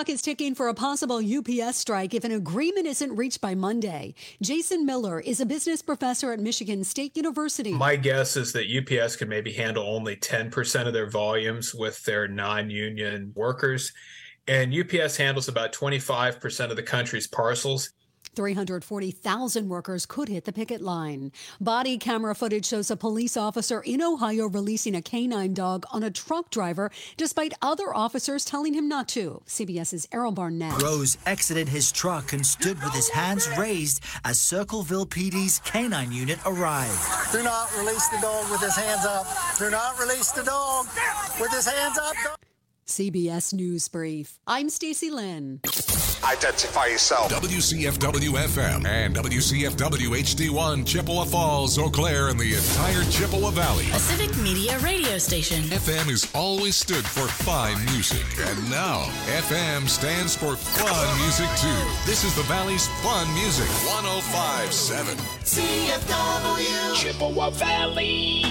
clock is ticking for a possible UPS strike if an agreement isn't reached by Monday. Jason Miller is a business professor at Michigan State University. My guess is that UPS could maybe handle only 10% of their volumes with their non-union workers. And UPS handles about 25% of the country's parcels. 340,000 workers could hit the picket line. Body camera footage shows a police officer in Ohio releasing a canine dog on a truck driver, despite other officers telling him not to. CBS's Errol Barnett. Rose exited his truck and stood with his hands raised as Circleville PD's canine unit arrived. Do not release the dog with his hands up. Do not release the dog with his hands up. CBS News Brief. I'm Stacey Lynn. Identify yourself. WCFW-FM and WCFW-HD1, Chippewa Falls, Eau Claire, and the entire Chippewa Valley. A civic media radio station. FM has always stood for fine music, and now FM stands for fun music, too. This is the Valley's fun music, 105.7. CFW. Chippewa Valley.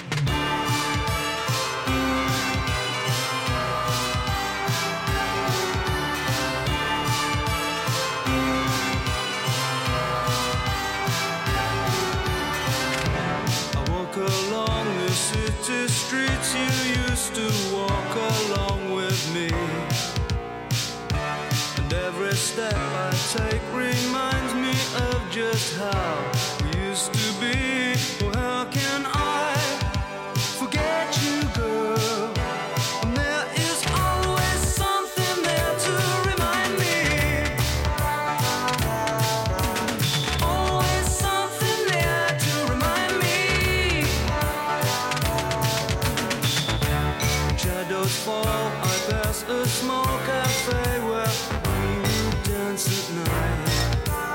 Along the city streets you used to walk along with me, and every step I take reminds me of just how we used to be. Well, how can I forget you, girl? And there is always something there to remind me. Always something there to remind me. Shadows fall, I pass a small cafe where we dance at night.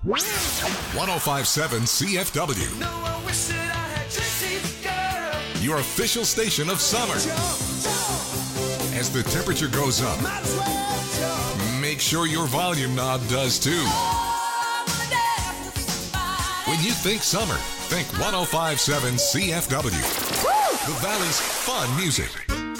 1057 CFW. No, I wish that I had gypsy girl. Your official station of summer. As the temperature goes up, make sure your volume knob does too. When you think summer, think 1057 CFW. The Valley's fun music.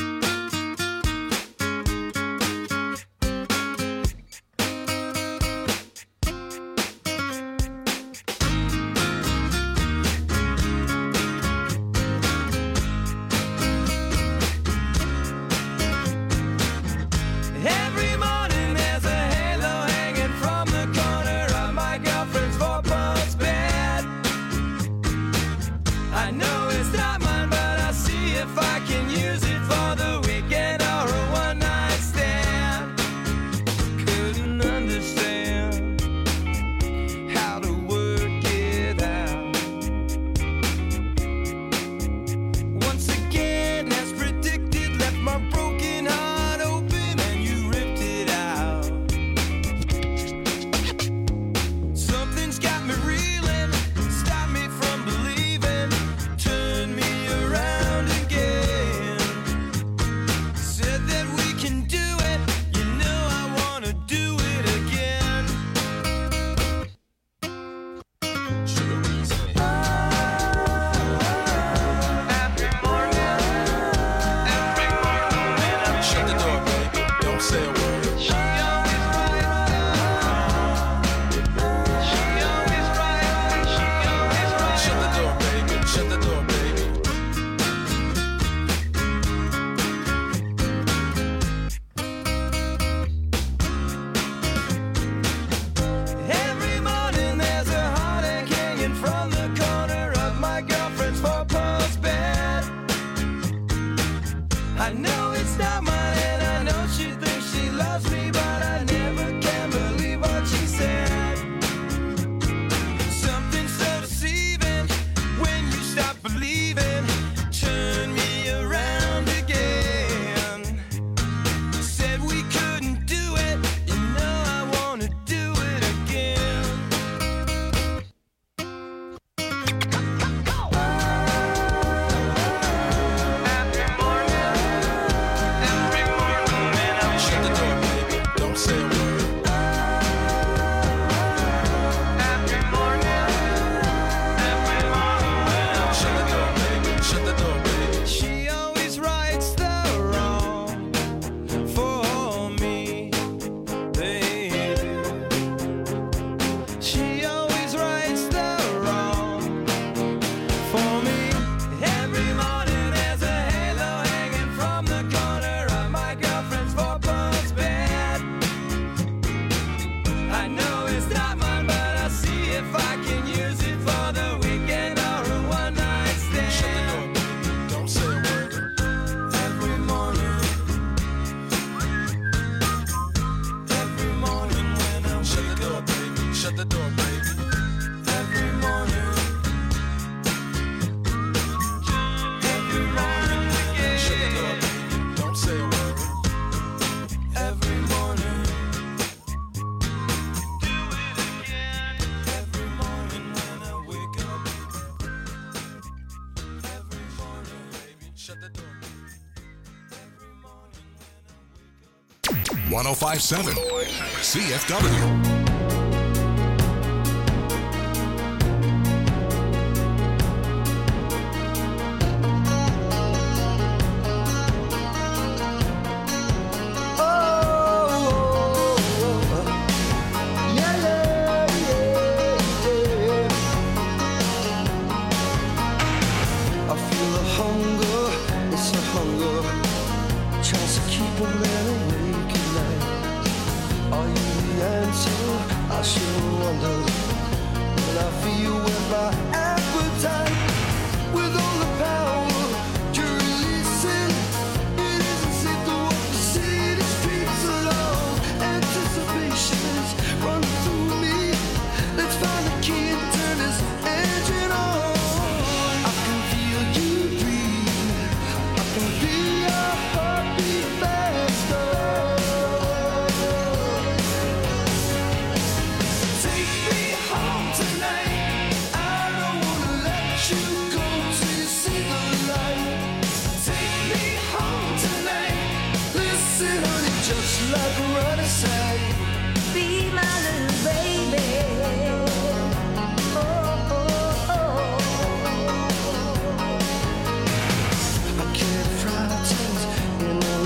Shut the door. 1057 CFW. Tries to keep a man awake at night. Are you the answer?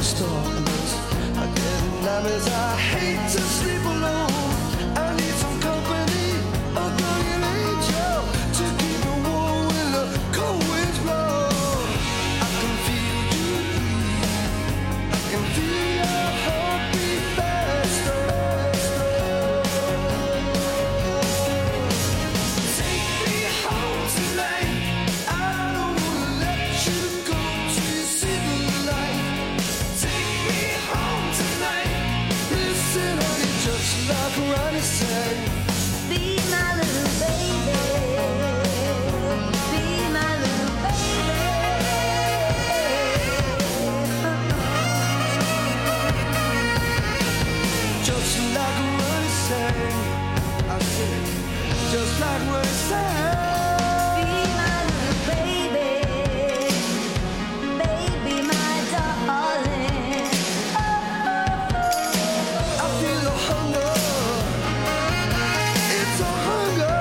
the stars. I get nightmares, I hate to sleep alone. I need some company, a guardian angel to keep me warm when the cold winds blow. I can feel you breathe, I can feel your heartbeat faster. Take me home tonight. I don't wanna let you go till you see the light. Take me home tonight. Listen, honey, just like Ronnie said. Be my little baby. Be my little baby. Just like Ronnie said. I said, just like Ronnie said. Be my little baby. Baby, my darling. I feel the hunger. It's a hunger.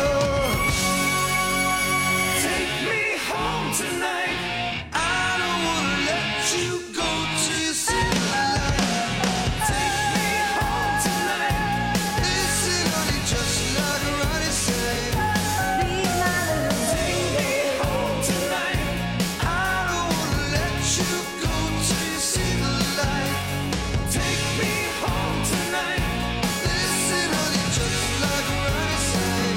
Take me home tonight. I don't wanna let you go till you see the light. Take me home tonight. Listen, honey, just like Ronnie said. Be my little Take me home tonight. I don't wanna let you go till you see the light. Take me home tonight. Listen, honey, just like Ronnie said.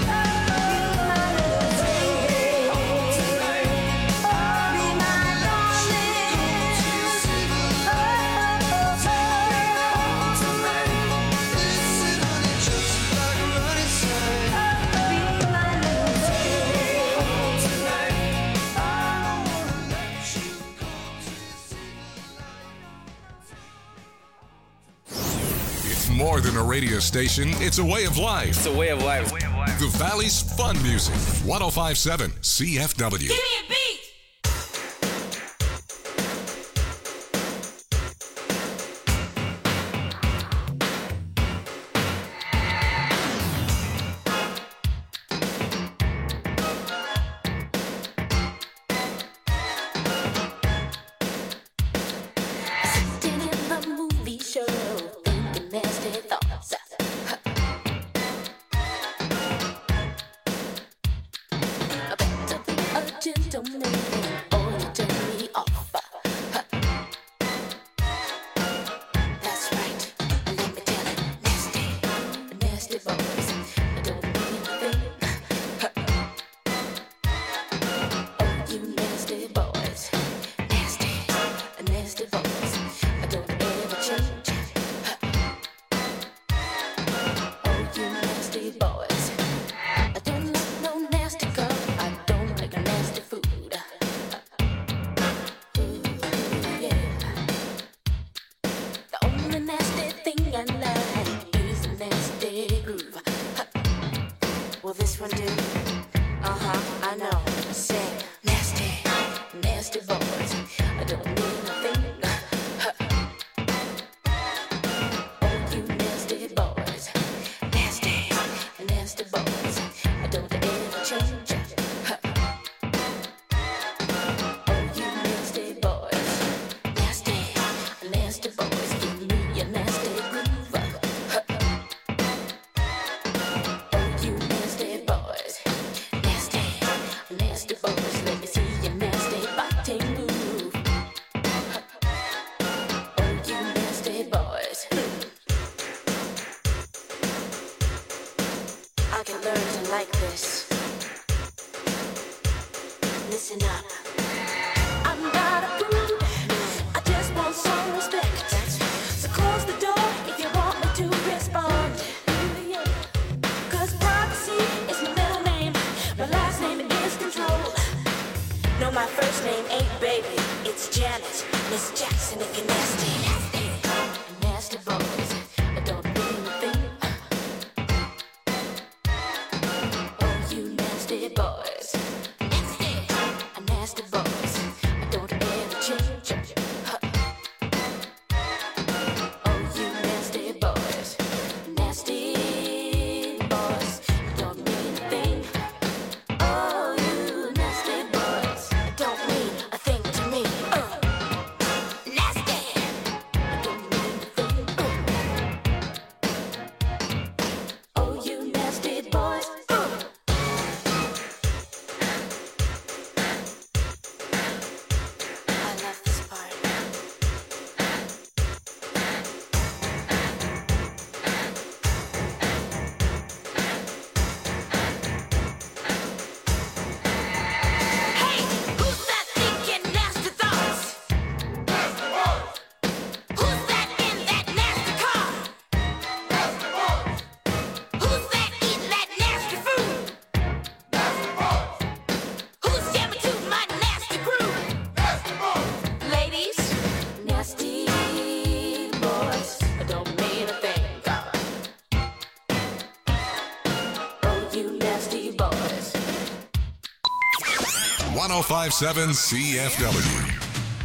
Take me home tonight. I don't wanna let you go till you see the light. Take me home tonight. Listen, honey, just like Ronnie said. Be my little Take me home tonight. I don't wanna let you go till you see the light. It's more than a radio station, it's a way of life. It's a way of life. The Valley's Fun Music, 1057 CFW. Give me a beat. Sitting in the movie show, thinking nasty thoughts. I better be a gentleman or you turn me off. That's right, let me tell it, nasty, nasty boys. I don't mean a thing. Oh, you nasty boys, nasty, nasty boys. I don't ever change. Oh, you nasty boys. I don't like no nasty girl. I don't like nasty food. Ooh, yeah. The only nasty thing I like is a nasty groove. Will this one do? I know. Say nasty, nasty boys. I don't need nothing. Oh, you nasty boys, nasty, nasty boys. I don't ever change. Oh, you nasty boys, nasty, nasty boys. Give me a nasty groove. Oh, you nasty boys, nasty, nasty boys. Let me see your nasty biting move. Oh, you nasty boys. I can learn to like this. Listen up. I'm not a prude. I just want some respect. So close the door if you want me to respond. 'Cause privacy is my middle name. My last name is Control. No, my first name ain't Baby. It's Janet. Miss Jackson if you're nasty. Nasty boys. I don't mean a thing. Oh, you nasty boys. Nasty, nasty boys. I don't ever change. Oh, you nasty boys. Nasty boys. I don't mean a thing. Oh, you nasty boys. I don't mean a thing to me. Nasty. 1057 CFW.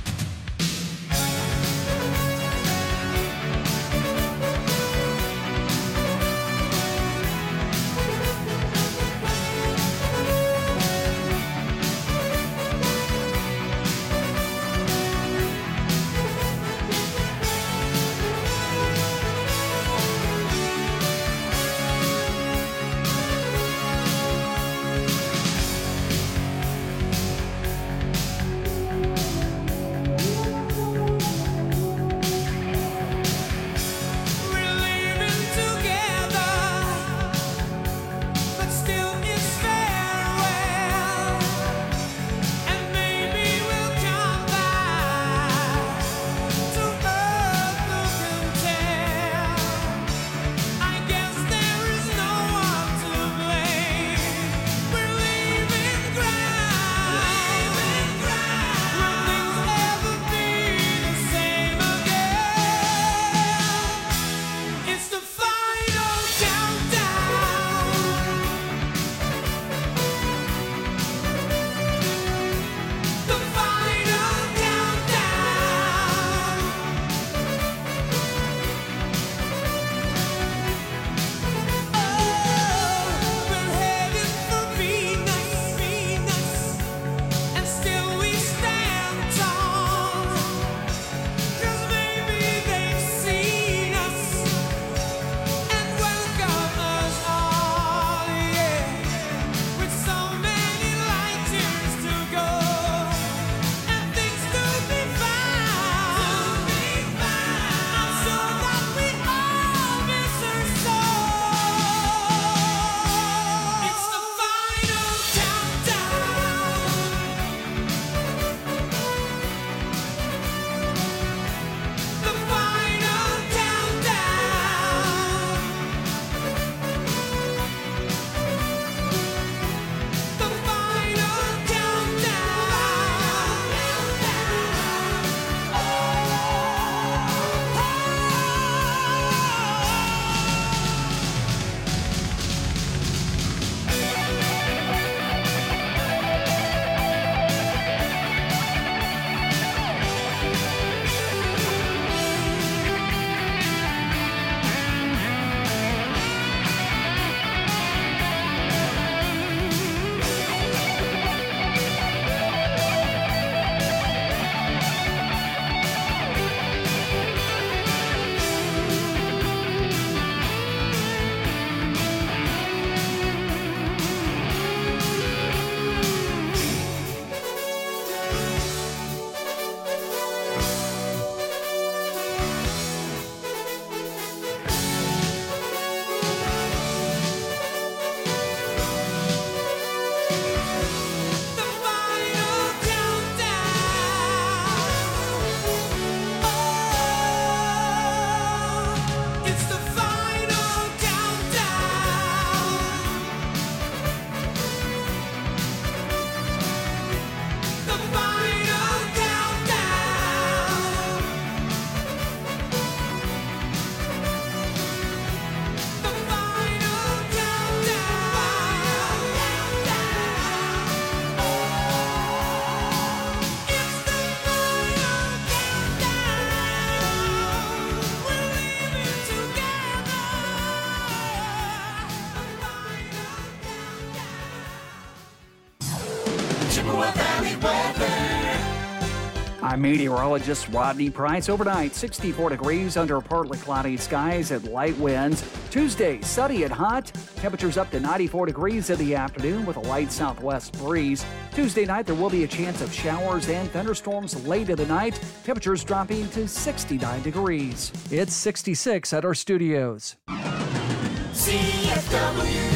I'm meteorologist Rodney Price. Overnight, 64 degrees under partly cloudy skies and light winds. Tuesday, sunny and hot. Temperatures up to 94 degrees in the afternoon with a light southwest breeze. Tuesday night, there will be a chance of showers and thunderstorms late in the night. Temperatures dropping to 69 degrees. It's 66 at our studios. CFW.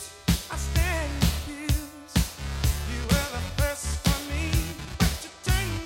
Thing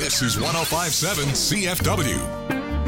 This is 105.7 CFW.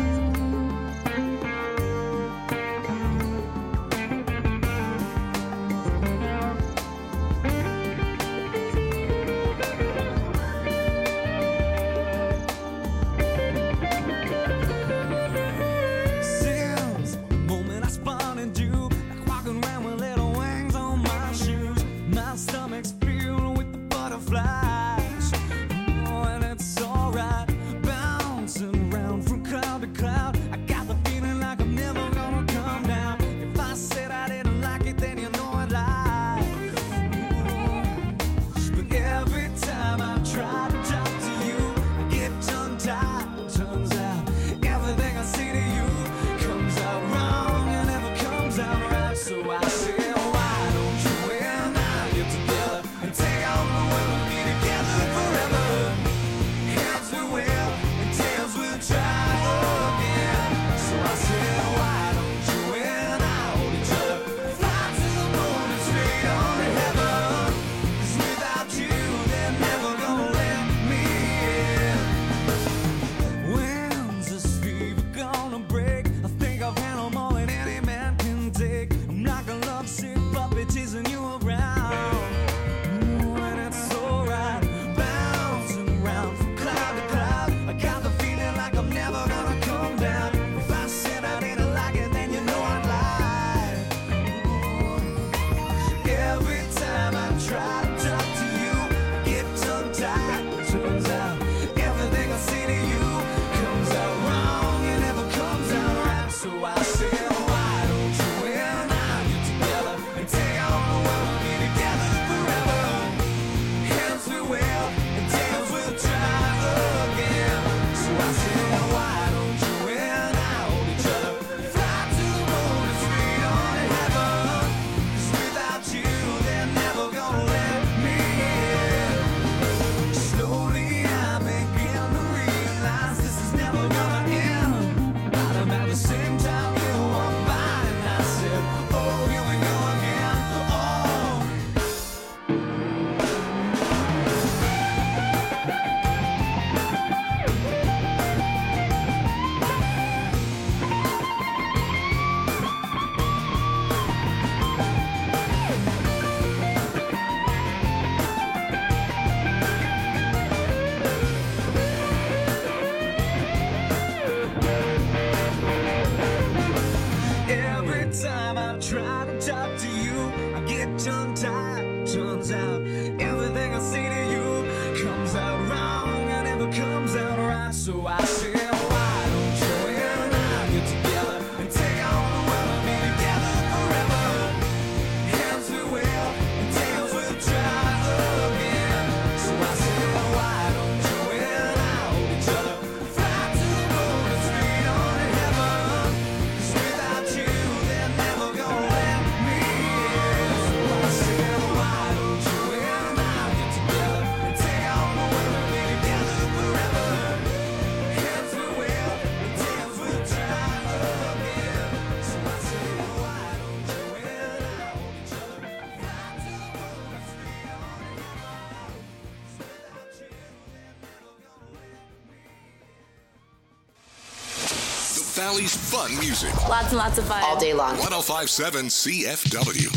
Valley's fun music. Lots and lots of fun. All day long. 105.7 CFW.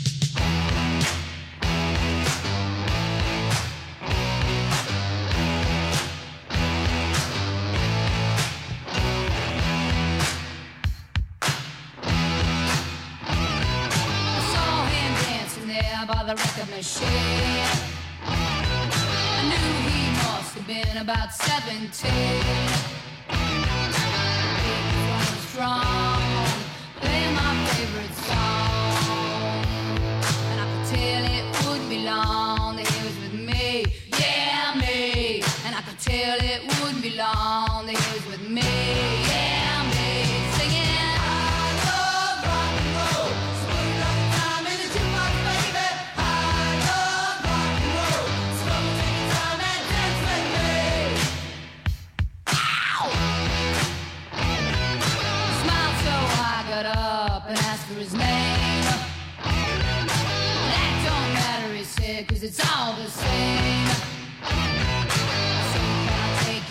I saw him dancing there by the record machine. I knew he must have been about 17. Strong, play my favorite song, and I could tell it wouldn't be long that he was with me, yeah, me, and I could tell it wouldn't be long that he was with me, yeah, me, singing, I love rock and roll, so put another time in the jukebox, baby, I love rock and roll, so come and take your time and dance with me. Got up and asked for his name. That don't matter, he said, 'cause it's all the same. So can I take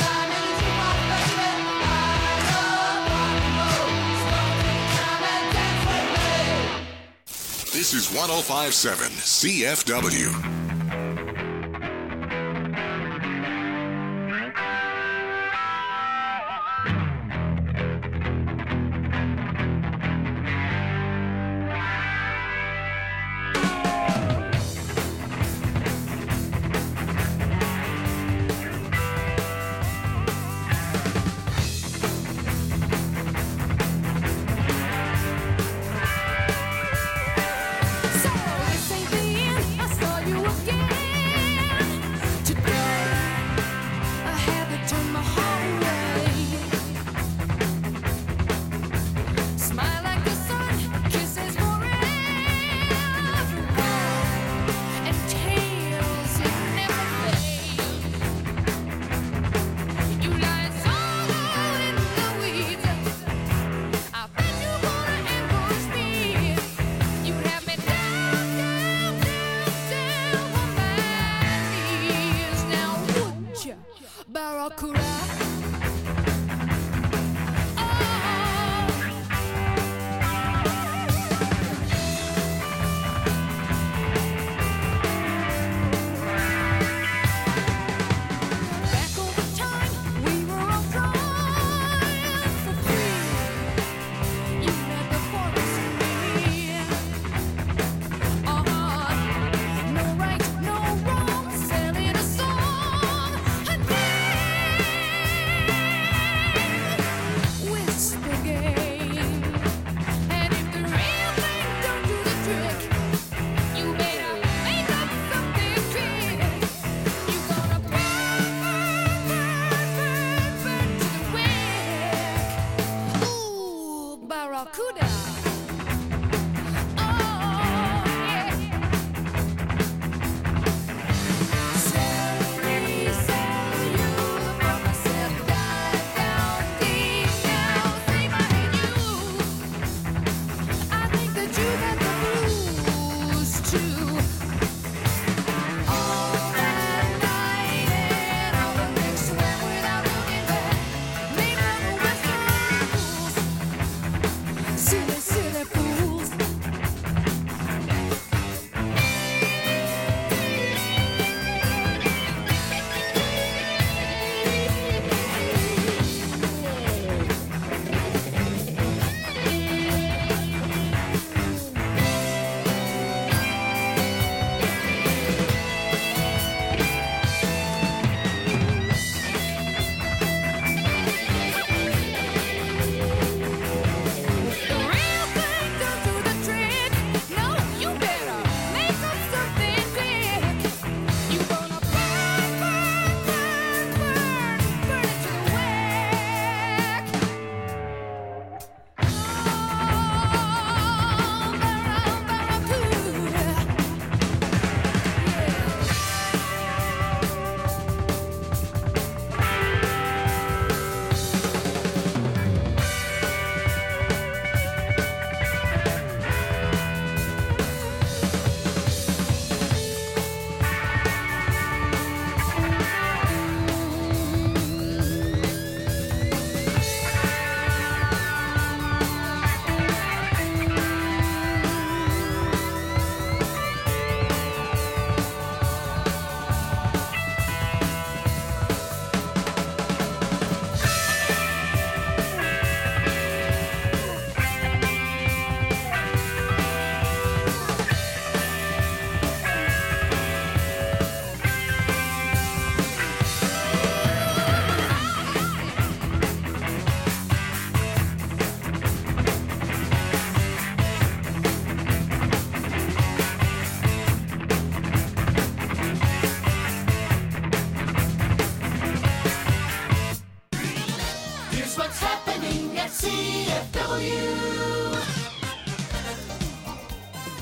This is 105.7 CFW. So this ain't the end. I saw you again.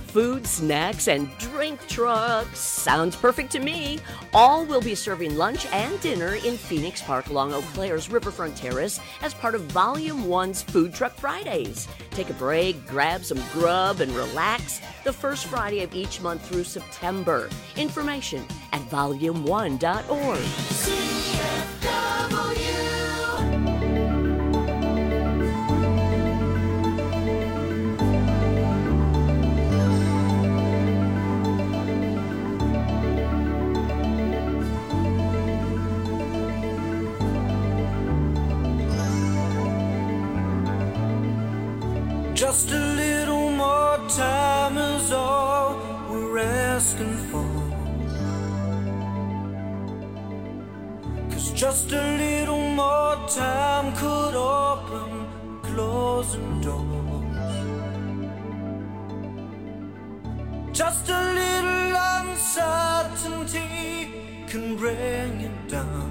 food, snacks, and drink trucks. Sounds perfect to me. All will be serving lunch and dinner in Phoenix Park along Eau Claire's Riverfront Terrace as part of Volume 1's Food Truck Fridays. Take a break, grab some grub, and relax the first Friday of each month through September. Information at volume1.org. Just a little more time is all we're asking for. 'Cause just a little more time could open closing doors. Just a little uncertainty can bring it down.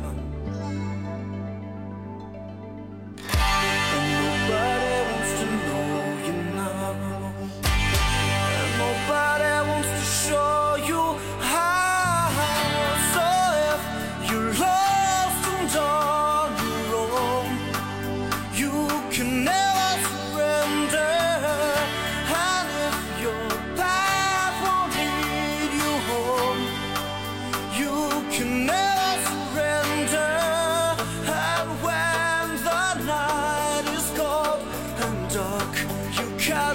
And nobody wants to know you now. And nobody wants to show you how. So if you're lost and on your own, you can never surrender. And if your path won't lead you home, you can never surrender. And when the night is cold and dark, you can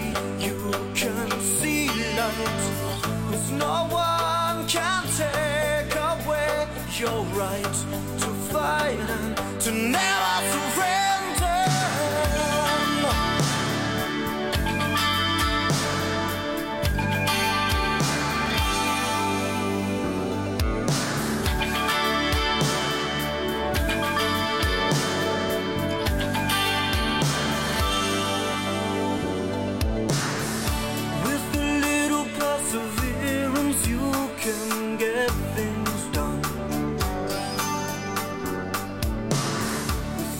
see light. 'Cause no one can take away your right to fight and to never surrender. With a little perseverance, you can get things done. With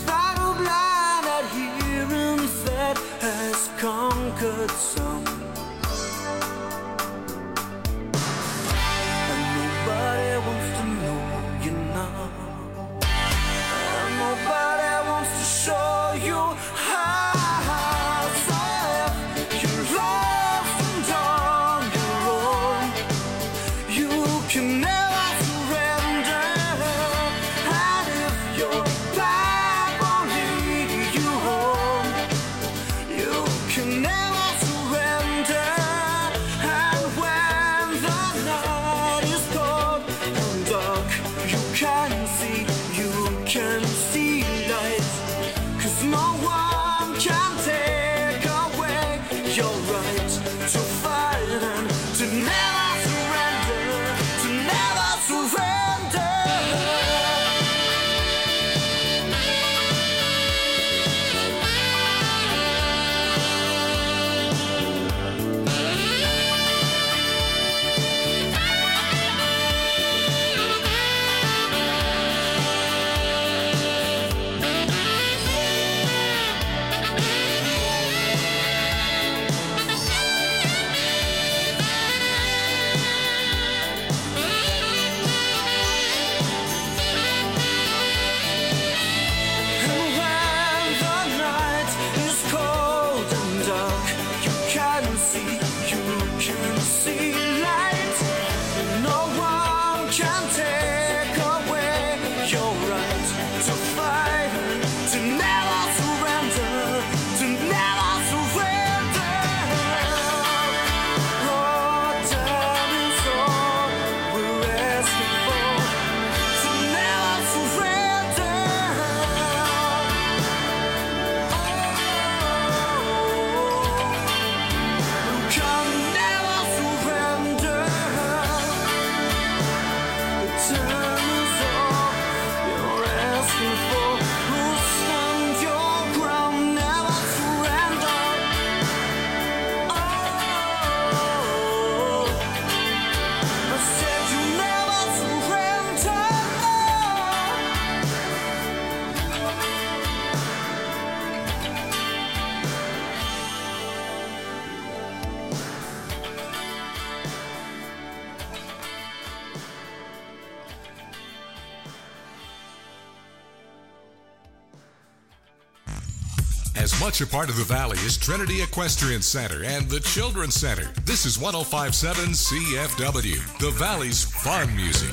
As much a part of the Valley as Trinity Equestrian Center and the Children's Center. This is 105.7 CFW, the Valley's fun music.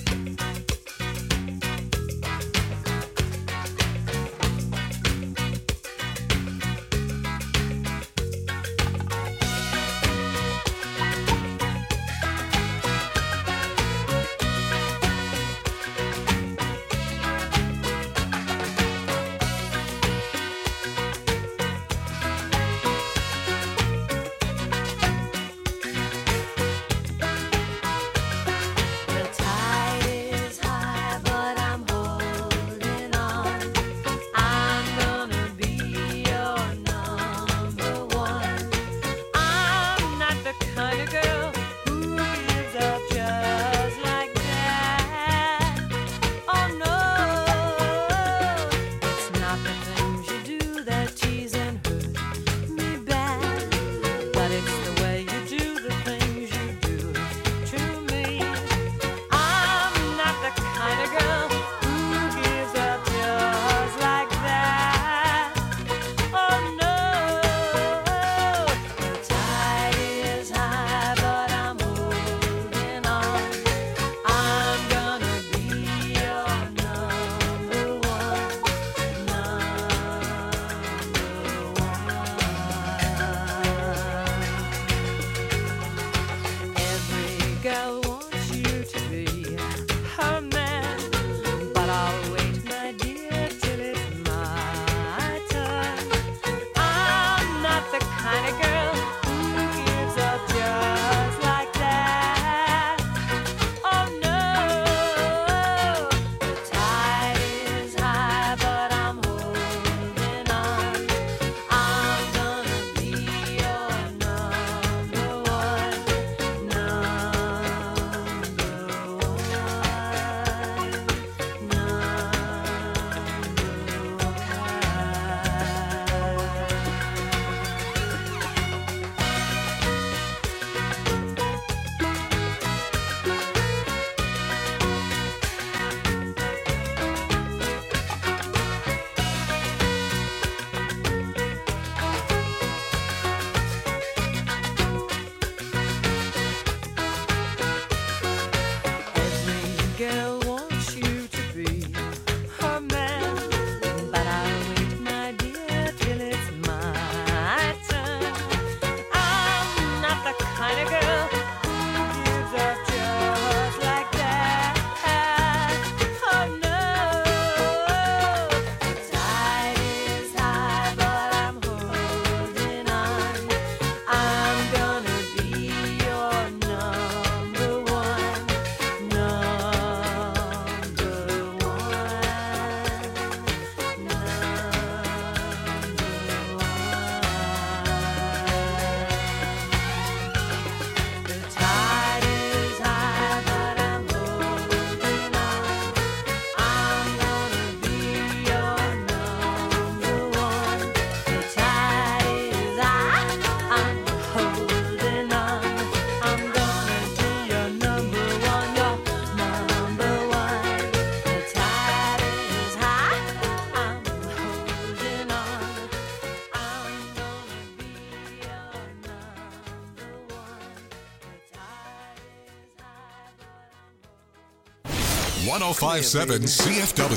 .1057 CFW.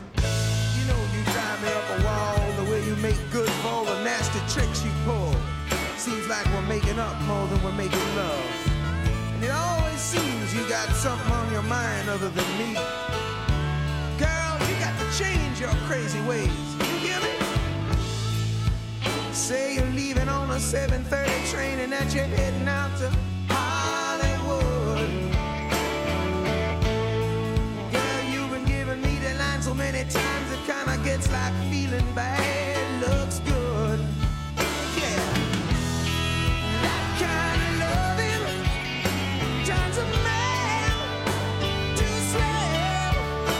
You know you drive me up a wall, the way you make good for all the nasty tricks you pull. Seems like we're making up more than we're making love. And it always seems you got something on your mind other than me. Girl, you got to change your crazy ways. You hear me? Say you're leaving on a 7:30 train and that you're heading out to Hollywood. Girl, you've been giving me the line so many times it kinda gets like feeling bad looks good. Yeah. That kind of loving turns a man to slave.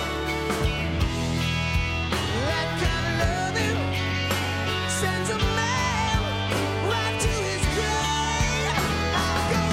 That kind of loving sends a man right to his grave. I'll go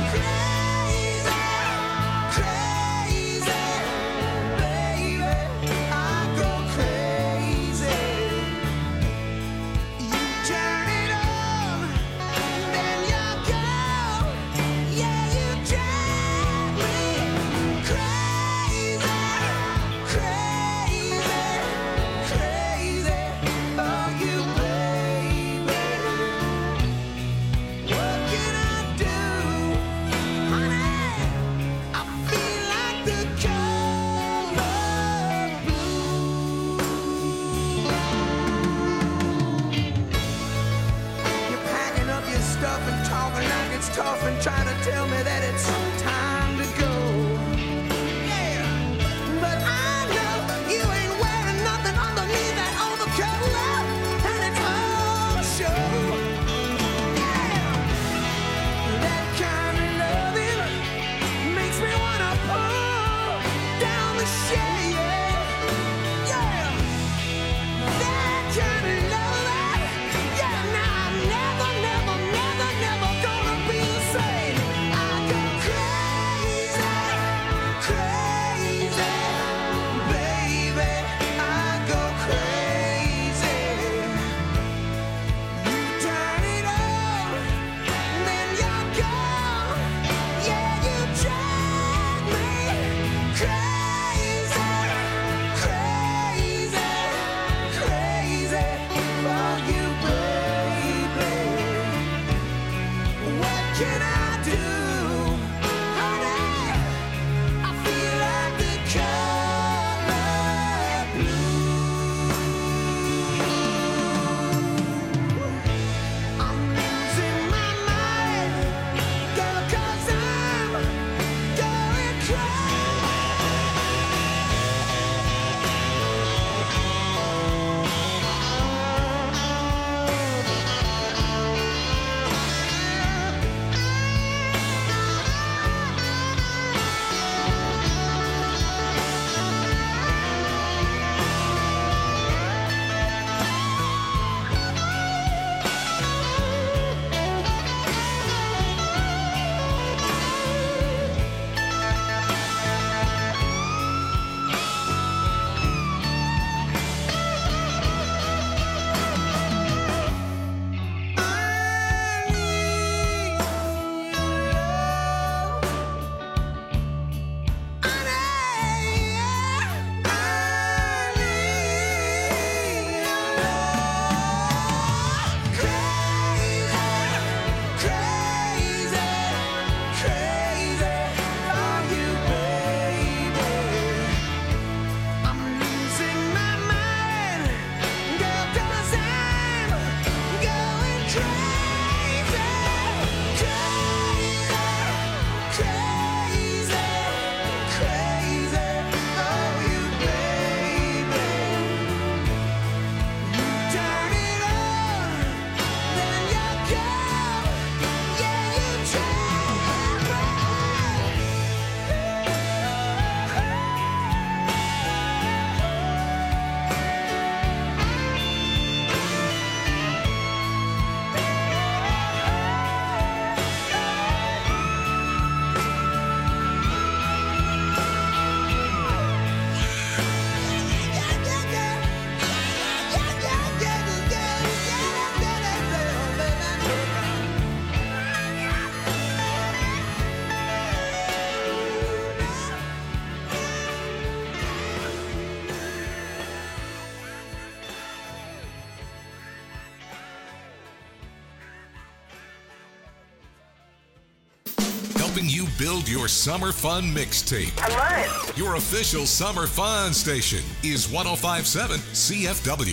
helping you build your summer fun mixtape. I love it. Your official summer fun station is 105.7 CFW.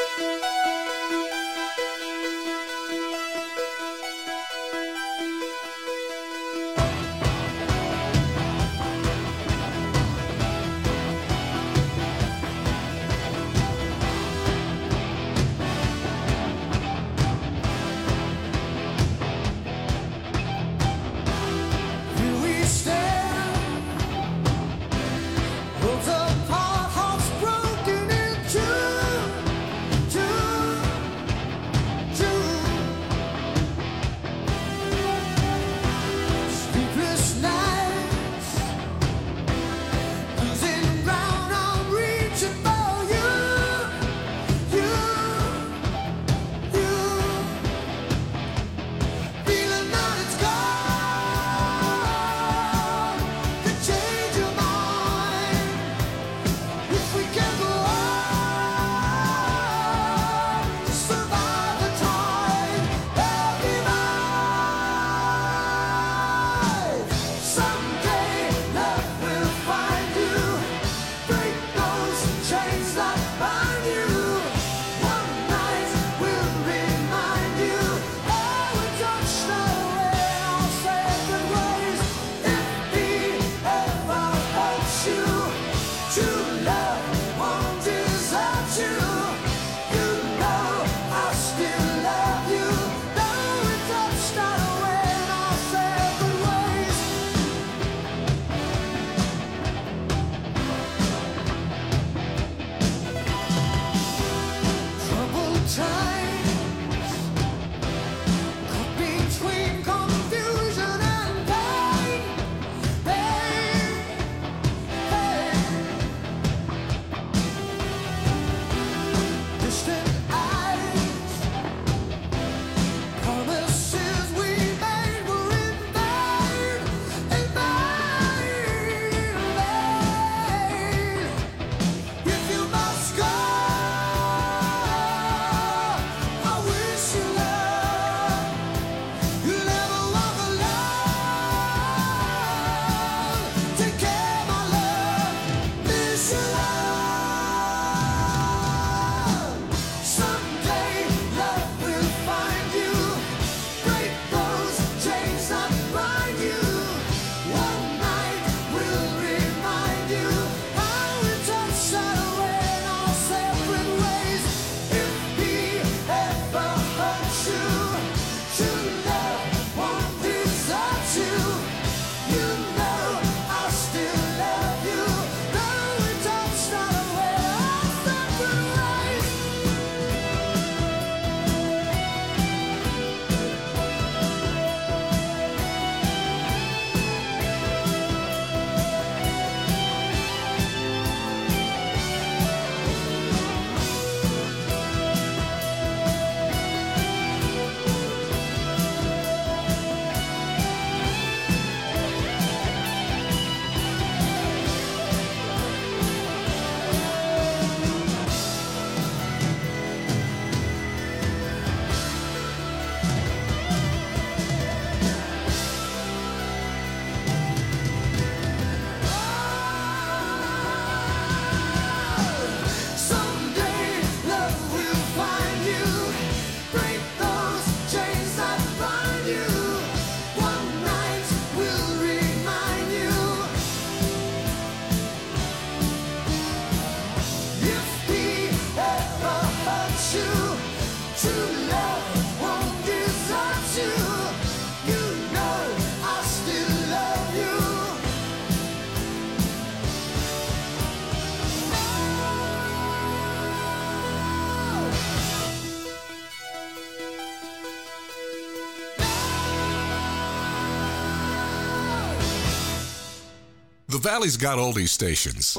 The Valley's got oldie stations.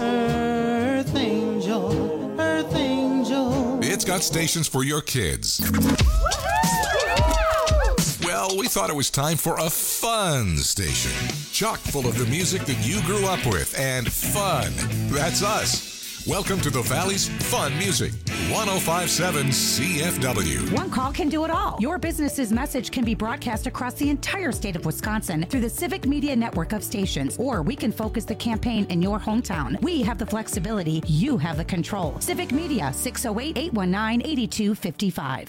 Earth Angel, Earth Angel. It's got stations for your kids. Well, we thought it was time for a fun station. Chock full of the music that you grew up with and fun. That's us. Welcome to the Valley's Fun Music, 105.7 CFW. One call can do it all. Your business's message can be broadcast across the entire state of Wisconsin through the Civic Media network of stations, or we can focus the campaign in your hometown. We have the flexibility. You have the control. Civic Media, 608-819-8255.